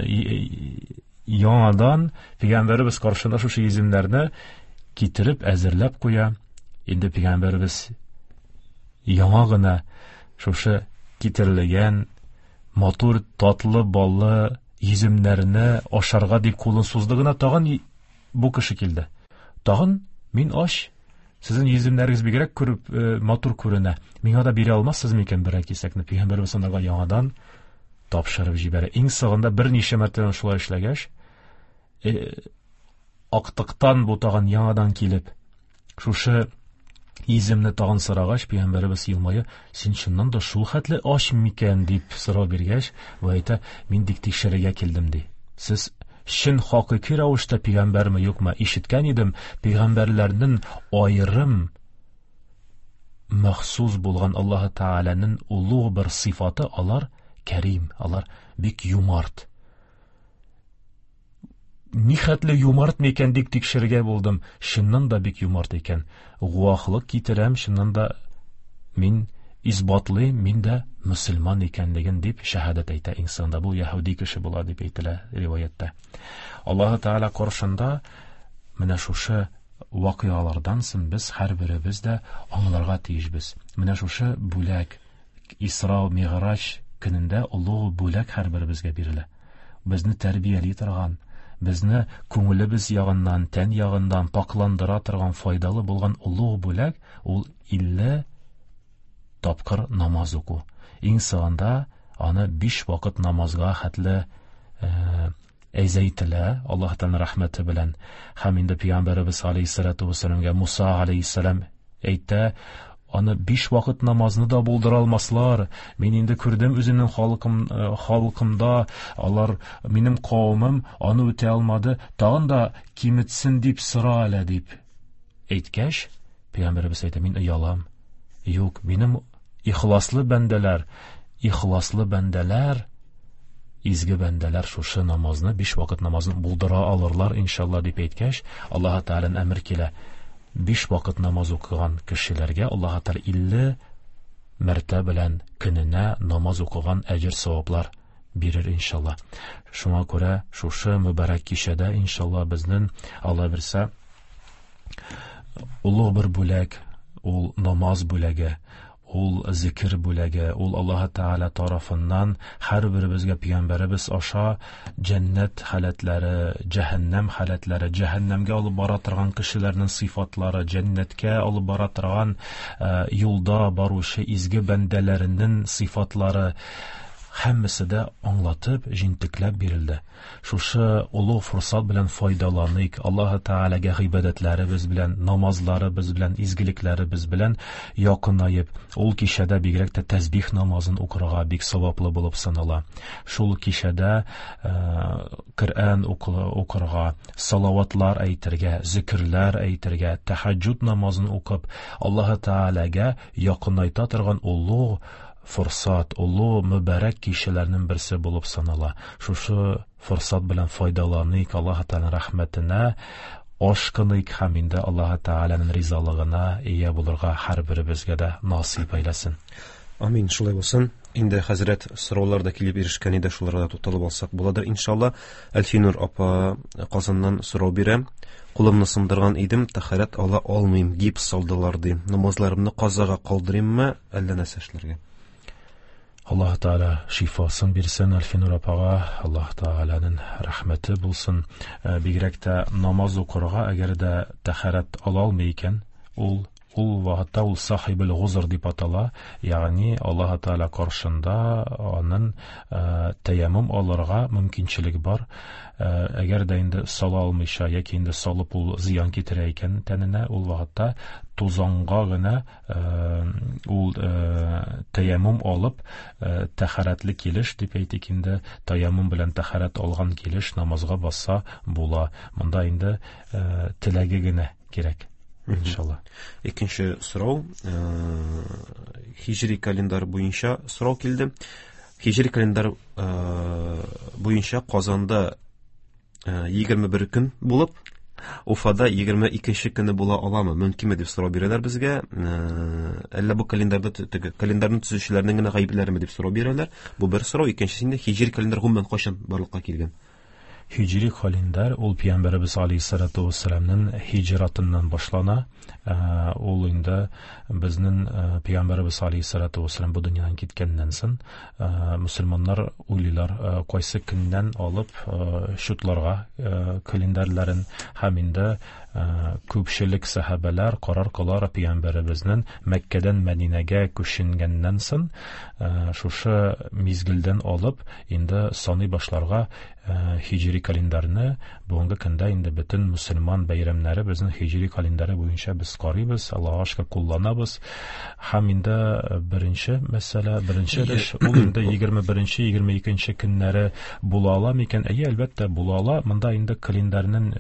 яңадан Пәйгамбәребез каршына шушы йөземнәрне китереп әзерләп куя. Инде Пәйгамбәребез яңа гына шушы китерелгән матур, татлы, баллы йөземнәрне ашарга дип кулын сузды гына, тагын бу кеше килде. Тагын мин аш, сезнең йөземнәрегез бигрәк күреп матур күренә. Миңа да бирә алмассыз микән бер кисәкне? Пәйгамбәрбез анага яңадан тапшырып җибәрә. Иң сагында берничә мәртәбә шулай эшләгәч, актыктан бу тагын яңадан килеп, шушы йөземне тагын сорагач, Пәйгамбәрбез елмая, син чыннан да шул хәтле аш микән дип сорау биргәч, бу әйтә, мин дик тикшерергә килдем ди. Сез шин хакыйкый рәвештә пәйгамбәрме юкмы? Ишеткән идем, пәйгамбәрләрнең аерым махсус булган Аллаһ Тәгаләнең улуг бер сыйфаты, алар кәрим, алар бик юмарт. Нихәтле юмарт микән дип тикшергә булдым. Шыннан да бик юмарт икән. Гуахлык китерәм, шыннан да мин избатлый, мин дә мөселман икәнлеген дип шәһадәт әйтә. Инсанда бу яһуди кеше була дип әйтелә риваятта. Аллаһ Тәгалә каршында менә шушы вакыйгалардан соң без һәрберебез дә аңларга тиешбез. Менә шушы бүләк Исра Миғраҗ көнендә улуг бүләк һәрберебезгә бирелә. Безне тәрбияли торган, безне күңелебез ягыннан, тән ягыннан пакландыра торган, файдалы булган улуг бүләк ул илле тапкыр намаз уку. Иң сагында аны биш вакыт намазга хәтле әйзәйтелә Аллаһ Тәгалә рәхмәте белән. Һәм инде Пәйгамбәрбез алейһиссалату вассаламга Муса алейһиссалам әйтә, аны биш вакыт намазны да булдыра алмаслар. Мин инде күрдем үземнең халкым халкымда, алар минем кавмым аны үтә алмады, тагын да киметсен дип сора әле дип әйткәч, Пәйгамбәрбез әйтә, мин уялам. Юк, минем ихласлы бәндәләр, ихласлы бәндәләр, изге бәндәләр шушы намазны, биш вакыт намазны булдыра алырлар иншалла дип әйткәч, Аллаһ Тәгаләнең әмер килә. Биш вакыт намаз укыган кешеләргә Аллаһ Тәгалә илле мәртәбә белән көненә намаз укыган әҗр-саваплар бирер иншалла. Шуңа күрә шушы мөбарәк кичәдә иншалла безнең Алла берсә улуг бер бүләк, ул намаз бүләге, ул зикр бүләге, ул Аллаһ Тәгалә тарафыннан һәрберебезгә Пәйгамбәрбез аша җәннәт халәтләре, җәһәннәм халәтләре, җәһәннәмгә алып бара торган кешеләрнең сыйфатлары, җәннәткә алып бара торган юлда баручы изге бәндәләренең сыйфатлары, һәммәсе дә аңлатып, җентекләп бирелде. Шушы улуг фурсат белән файдаланыйк. Аллаһ Тәгаләгә гыйбадәтләребез белән, намазларыбыз белән, изгелекләребез белән якынайып, ул кичәдә бигрәк тә тәсбих намазын укырга бик саваплы булып санала. Шул кичәдә Коръән укырга, салаватлар әйтергә, зикрләр әйтергә, тәһаҗҗүд намазын укып, Аллаһ Тәгаләгә якынайта торган улуг фурсат, улуг мөбарәк кичәләрнең берсе булып санала. Шушы фурсат белән файдаланыйк, Аллаһ Тәгалә рәхмәтенә ашкыныйк һәм инде Аллаһ Тәгаләнең ризалыгына ия булырга һәрберебезгә дә насыйп әйләсен. Амин, шулай булсын. Инде хәзрәт сораулар да килеп ирешкән иде, шуларга туталып алсак буладыр иншалла. Әлфинур апа Казаннан сорау бирә. Кулымны сындырган идем, тәһарәт ала алмыйм, гипс салдылар ди. Намазларымны казага калдырыйммы, әллә нәрсә эшләргә? Аллаһ Тәгалә шифасын бирсен Әлфинур апага, Аллаһ Тәгаләнең рәхмәте булсын. Бигрәк тә намаз укырга әгәр дә тәһарәт ала алмый икән, ул ул вакытта ул сахибул гузр дип атала, ягъни Аллаһ Тәгалә каршында аның тәяммум алырга мөмкинчелек бар. Әгәр дә инде сала алмыйча яки инде салып ул зыян китерә икән тәненә, ул вакытта тузанга гына ул тәяммум алып тәһарәтле килеш дип әйтик, инде тәяммум белән тәһарәт алган килеш намазга баса була. Монда инде теләге генә кирәк. Иншалла. Икенче сорау, хиҗри календар буенча сорау килде. Хиҗри календар буенча Казанда егерме бер көн булып, Уфада егерме икенче көне була аламы? Мөмкинме дип сорау бирәләр безгә. Әллә бу календарда календарны төзүчеләрнең генә гаепләрме дип сорау бирәләр. Бу бер сорау. Икенчесе инде хиҗри календар гомумән кайчан барлыкка килгән? Hicri календар ул Пәйгамбәрбез алейһиссалату вассаламның хиҗратыннан башлана. Ул инде безнең Пәйгамбәрбез алейһиссалату вассалам бу дөньядан киткәннән соң мөселманнар уйлыйлар кайсы көннән алып шутларга календарларын һәм инде күпчелек сахабалар карар кылар Пәйгамбәрбезнең Мәккәдән Мәдинәгә күченгәннән соң шушы мизгелдән алып инде саный башларга хиҗри календарны бүгенге көндә инде бөтен мөселман бәйрәмнәре безнең хиҗри календары буенча без карыйбыз, Аллаһка шөкер кулланабыз. Һәм инде беренче мәсьәлә, беренче эш ул инде егерме беренче егерме икенче көннәре була ала микән? Әйе, әлбәттә була ала. Монда инде календарның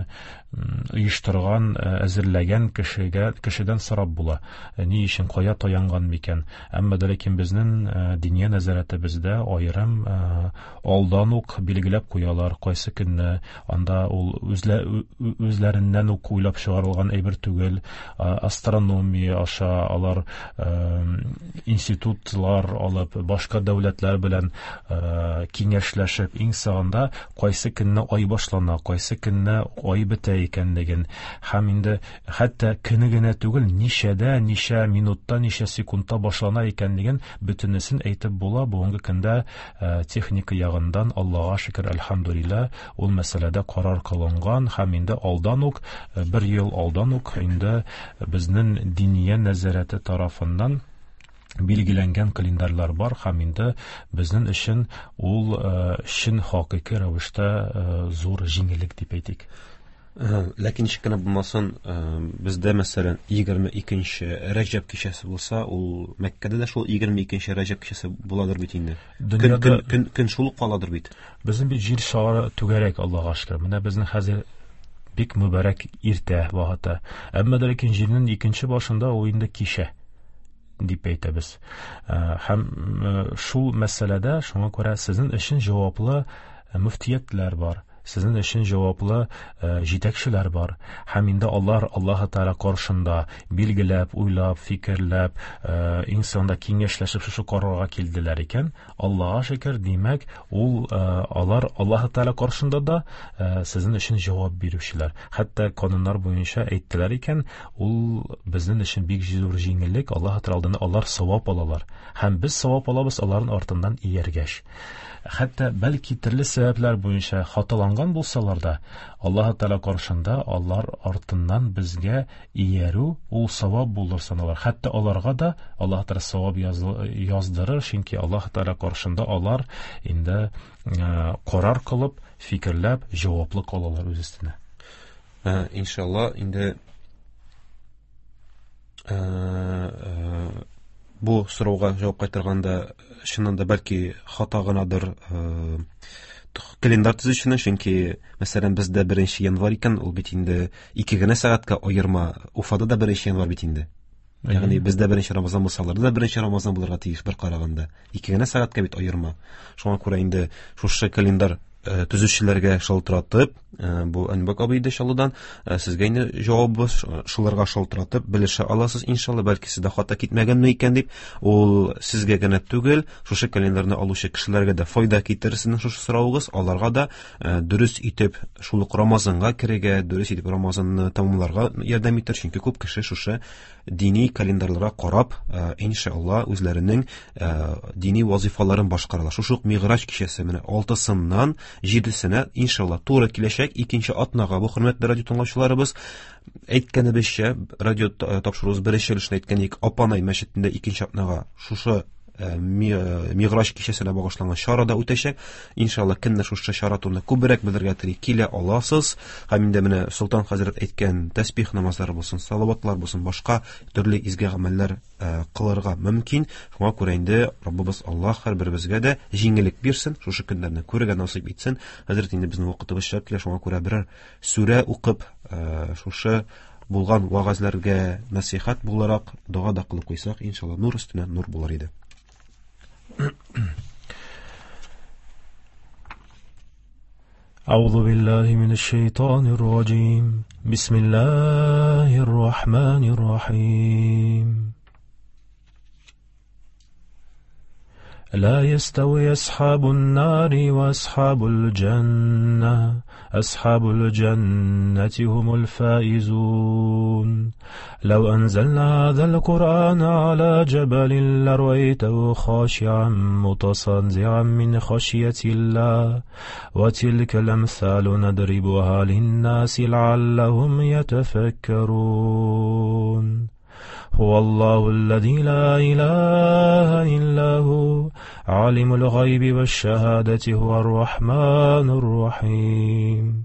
оештырган, әзерләгән кешегә кешедән сорап була. Ни өчен кая таянган микән? Әмма дә ләкин безнең дини нәзәрәтебездә аерым алдан ук билгеләп куялар кайсы көнне, анда ул үзләреннән ук уйлап чыгарылган әйбер түгел. Астрономия аша алар институтлар алып, башка дәүләтләр белән киңәшләшеп, иң соңында кайсы көнне ай башлана, кайсы көнне ай бетә икәнлеген, һәм инде хәтта көне генә түгел, ничәдә, ничә минутта, ничә секундта башлана икәнлеген бөтенесен әйтеп була. Бүгенге көндә техника ягындан Аллаһка шөкер, әлхәмдүлилләh, ул мәсьәләдә карар кылынган һәм инде алдан ук, бер ел алдан ук инде безнең диния нәзарәте тарафыннан билгеләнгән календарлар бар һәм инде безнең өчен ул чын хакыйкый рәвештә зур җиңеллек дип әйтик. Ләкин шиккенә булмасын, бездә мәсәлән егерме икенче Рәҗәб кичәсе булса, ул Мәккәдә дә шул егерме икенче Рәҗәб кичәсе буладыр бит инде. Көн көн көн шул ук каладыр бит. Безнең бит җир шары түгәрәк, Аллаһка шөкер. Менә безнең хәзер бик мүбәрәк иртә вакыты. Әмма дә ләкин җирнең икенче башында ул инде кичә дип әйтәбез. Һәм шул мәсьәләдә шуңа күрә сезнең өчен җаваплы мөфтиятләр бар. Сезнең өчен җаваплы җитәкчеләр бар. Һәм инде алар Аллаһ Тәгалә каршында билгеләп, уйлап, фикерләп, иң соңында киңәшләшеп шушы карарга килделәр икән. Аллаһка шөкер, димәк, ул алар Аллаһ Тәгалә каршында да сезнең өчен җавап бирүчеләр. Хәтта кануннар буенча әйттеләр икән, ул безнең өчен бик зур җиңеллек. Аллаһ Тәгаләдән алар савап алалар. Һәм без савап алабыз аларның артыннан ияргәч. Хәтта бәлки төрле сәбәпләр буенча хаталанган булсалар да, Аллаһ Тәгалә каршында алар артыннан безгә иярү ул савап булыр саналар. Хәтта аларга да Аллаһ Тәгалә савап яздырыр, чөнки Аллаһ Тәгалә каршында алар инде карар кылып, фикерләп, җаваплы калалар үз өстенә. Иншалла, инде бу сорауга җавап кайтарганда чыннан да бәлки хата гынадыр календар төзүченең, чөнки мәсәлән бездә беренче январь икән, ул бит инде ике генә сәгатькә аерма. Уфада да беренче январь бит инде. Ягъни бездә беренче Рамазан булса, аларда да беренче Рамазан булырга тиеш бер караганда. ике генә сәгатькә бит аерма. Шуңа күрә инде шушы календар төзүчеләргә шалтыратып, бу Анбак абый иншалладан сезгә инде җавабыбыз шуларга шалтыратып белешә аласыз иншалла, бәлки сездә хата китмәгәнме икән дип, ул сезгә генә түгел, шушы календарны алучы кешеләргә дә файда китерсен шушы соравыгыз, аларга да дөрес итеп шул Рамазанга керергә, дөрес итеп Рамазанны тәмамларга ярдәм итер, чөнки күп кеше шушы дини календарларга карап, иншалла үзләренең дини вазифаларын башкаралар. Шушы Миграҗ кичәсе менә алтысыннан җидесенә иншалла туры киләчәк икенче атнага. Бу хөрмәтле радио тыңлаучыларыбыз, әйткәнебезчә, радио тапшыруыбыз беренче өлешне әйткәндек, Апанай мәчетендә икенче атнага шушы Миграҗ кичәсенә багышланган чара да үтәчәк. Иншалла, кемнәр шушы чара турында күбрәк белергә теләп килә аласыз. Һәм инде менә Солтан хәзрәт әйткән тәсбих намазлары булсын, салаватлар булсын, башка төрле изге гамәлләр кылырга мөмкин. Шуңа күрә инде Раббыбыз Аллаһ һәрберебезгә дә җиңеллек бирсен, шушы көннәрне күрергә насыйп итсен. Хәзрәт, инде безнең вакытыбыз чыгып килә, шуңа күрә берәр сүрә укып, шушы булган вагазларга насихат буларак дуа да кылып куйсак, иншалла, нур өстенә нур булыр иде. أعوذ بالله من الشيطان الرجيم بسم الله الرحمن الرحيم لا يستوي أصحاب النار وأصحاب الجنة أصحاب الجنة هم الفائزون لو أنزلنا هذا القرآن على جبل لرأيته خاشعا متصدعا من خشية الله وتلك الأمثال نضربها للناس لعلهم يتفكرون هو الله الذي لا إله إلا هو عالم الغيب والشهادة هو الرحمن الرحيم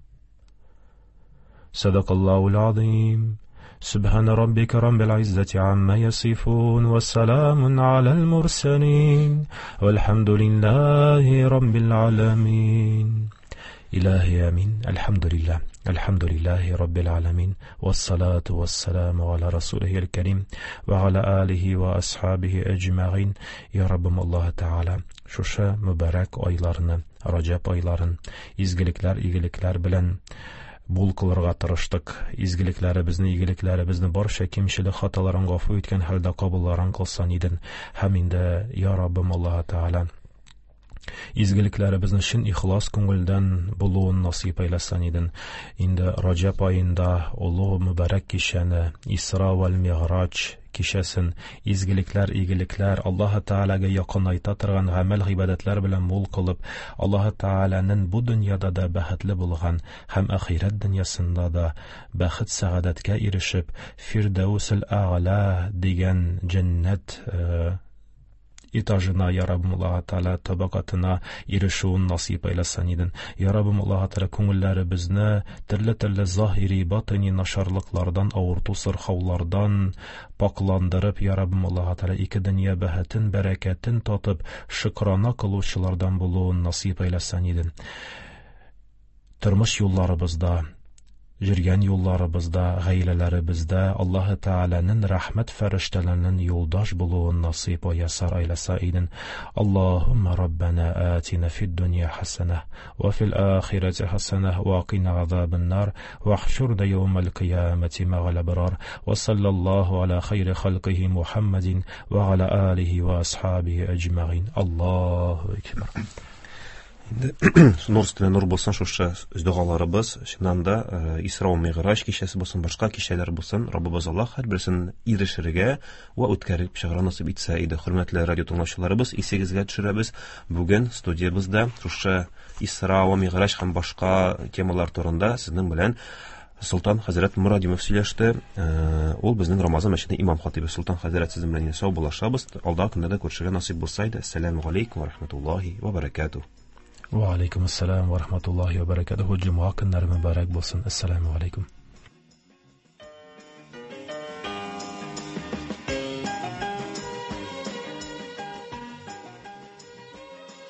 صدق الله العظيم سبحان ربك رب العزة عما يصفون والسلام على المرسلين والحمد لله رب العالمين إلهي آمين الحمد لله الحمد لله رب العالمين والصلاة والسلام على رسوله الكريم وعلى آله وأصحابه أجمعين يا رب الله تعالى شوشا مبارك aylarını Rajab ayların izgilikler iyilikler bilen bul kılırga tırıştık izgiliklerimizni iyiliklerimizni barcha kimchilik xatolarni g'afur etgan holda qabullaran qilsan edin hamda ya Rabbim Allah Taala izgiliklarimizni shin ixlos ko'ngildan bo'luvini nasib aylasan edin. Endi Rajab oyida ulug' muborak kechani Isro va Mi'raj kechasini izgiliklar, iyiliklar, Alloh taolaga yaqinlayta turgan amal ibodatlar bilan mo'l qilib, Alloh taolaning bu dunyoda da baxtli bo'lgan ham oxirat dunyosida da baxt saodatga erishib, Firdavsul A'la degan jannat etajına ya Rabbim Allah Teala tabaqatına erişuun nasip eylesin edin. Ya Rabbim Allah Teala ko'ngillarimizni türlü-türlü zahiri batini nasharlıklardan, avurtu sırxavlardan paklandırıp ya Rabbim Allah Teala iki dünya bahatin, bereketin tatıp şıkrana kıluşçılardan buluğun nasip eylesin edin. Turmuş yollarımızda Jirgan yollarımızda, g'aylalarımızda Alloh taolaning rahmat farishtalarining yo'ldosh bo'luvini nasib va yassar aylasa edin. Allohumma robbana atina fid dunya hasanah va fil oxirati hasanah va qina azoban nar va hshurna yawmal qiyamati ma'al abrar va sallallohu ala khayri xalqihi Muhammadin va ala alihi va ashabihi ajma'in. Allohu akbar. Нур өстенә нур булсын шушы дугаларыбыз, чыннан да Исра ва Ми'раж кичәсе булсын, башка кичәләр булсын, Раббыбыз Аллаһ һәрберсен ирешергә ва үткәреп чыгара насыйп итсә иде. Хөрмәтле радио тыңлаучыларыбыз, исегезгә төшерәбез. Бүген студиябызда шушы Исра ва Ми'раж һәм башка темалар турында сезнең белән Султан хәзрәт Мурадимов сөйләште. Ул безнең Рамазан мәчете имам хатибы. Султан хәзрәт сезнең белән сау булашабыз. Алда көндә дә күрешергә насыйп булса иде. Ассаламу алейкум ва рахматуллаһи ва баракатуһ. Wa alaikum assalam wa rahmatullahi wa barakatuh. Cuma günleri mübarek olsun. Esselamu aleyküm.